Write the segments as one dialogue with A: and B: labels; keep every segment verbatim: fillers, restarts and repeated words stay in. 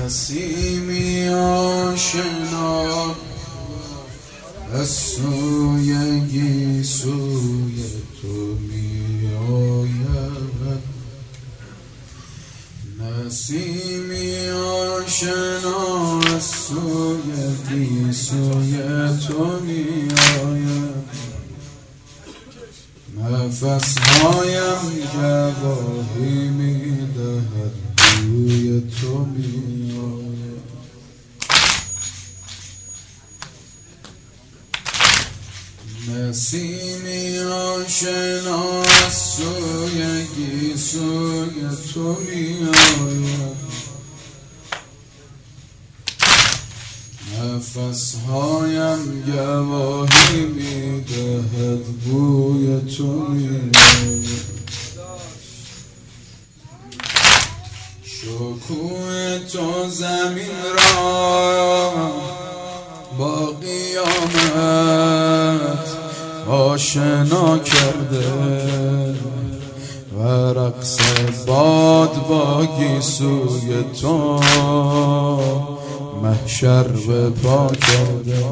A: نسیمی آشنا از سوی گیسوی تو می آید. نسیمی آشنا از سوی گیسوی تو می آید. نفسهایم گواهی می دهد بوی تو می آید. نسیمی آشنا از سوی گیسوی تو می آید. نفسهایم گواهی می دهد بوی تو می آید. شکوه تو زمین را با قیامت آشنا کرده و رقص باد با گیسوی تو محشر به پا کرده.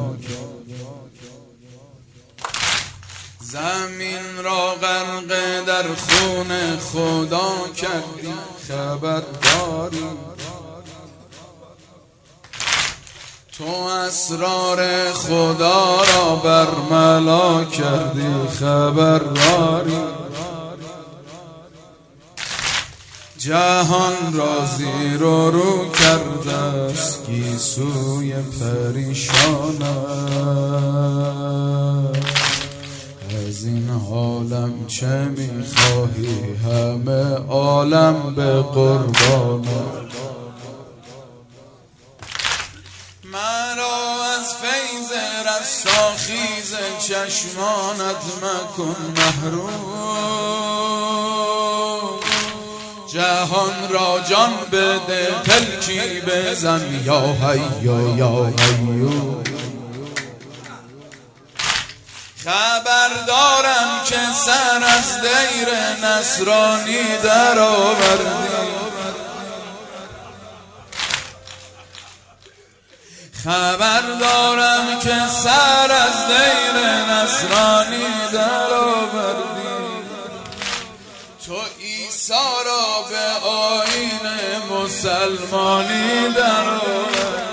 A: زمین را غرق در خون خدا کردی خبر داری. تو اسرار خدا را برملا کردی خبر داری. جهان را زیر و رو کرده است گیسوی پریشانت. از این عالم چه میخواهی همه عالم به قربانت. مرا از فیض رستاخیز چشمانت مکن محروم. جهان را جان بده پلکی بزن یا حیو یا حیو. خبر دارم که سر از دیر نصرانی در آوردی. خبر دارم که سر از دیر نصرانی در آوردی. تو عیسی را به آیین مسلمانی در آوردی.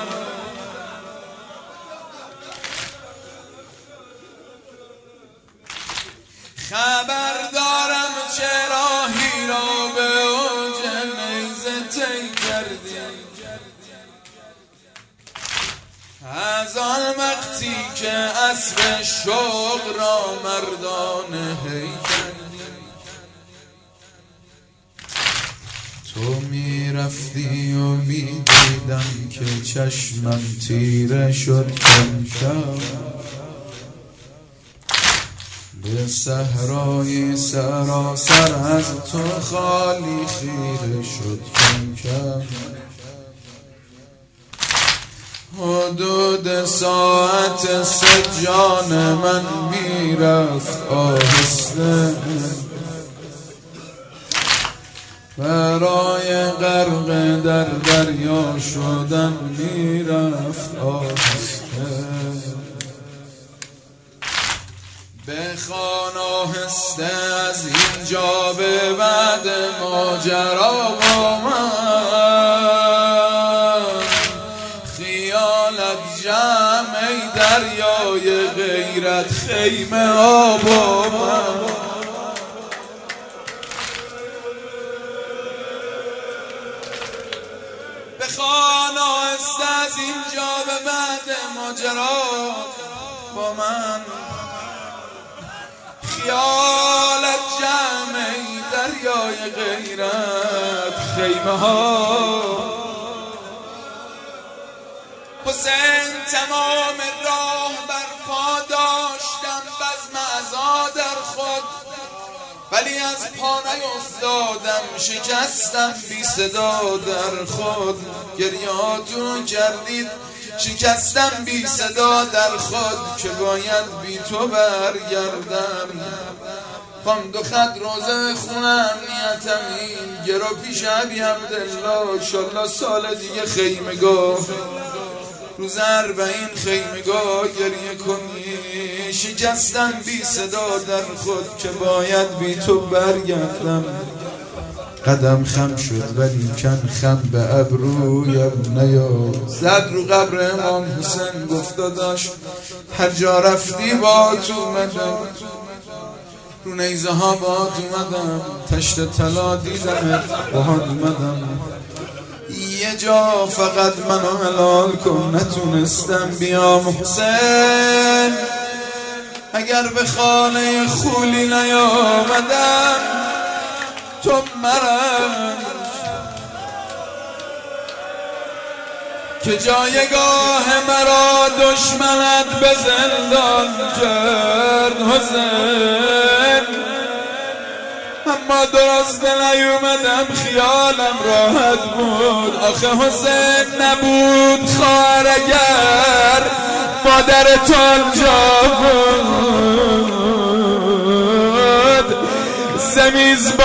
A: خبر دارم چرا هیرا به اوج نیزه طی کردی. از آن وقتی که اسب شوق را مردانه هی کردی. تو می رفتی و می دیدم که چشمم تیره شد کم کم. به صحرای سراسر از تو خالی خیره شد کم کم. حدود ساعت سجان من میرفت آهسته. برای غرق در دریا شدن میرفت آهسته. بخوان آهسته از اینجا به بعد ماجرا با من. خیالت جمع ای دریای غیرت خیمه ها با من. بخوان آهسته از اینجا به بعد ماجرا با من. خیالت جمعی دریای غیرت خیمه ها. حسین تمام راه برپا داشتم بزم عزا در خود، ولی از پا نیفتادم شکستم بی صدا در خود. گریاتون کردید شکستم بی صدا در خود که باید بی تو برگردم. خواهم دو خط روزه بخونم نیتم این گرا پیش عبی عبدالله انشالله سال دیگه خیمگاه روز اربعین خیمگاه گریه کنی شکستم بی صدا در خود که باید بی تو برگردم قدم خم شد ولی کن خم به ابرویم نیاد زد رو قبر امام حسین گفت داداش هر جا رفتی با تو اومدم رو نیزه ها با تو اومدم تشت طلا دیدم با اومدم یه جا فقط منو حلال کن نتونستم بیام حسین اگر به خانه خولی نیامدم تو مرم که جایگاه مرا دشمنت به زندان کرد حسین اما درست نیومدم خیالم راحت بود آخه حسین نبود خواهر اگر مادر تو آنجا بود زمیز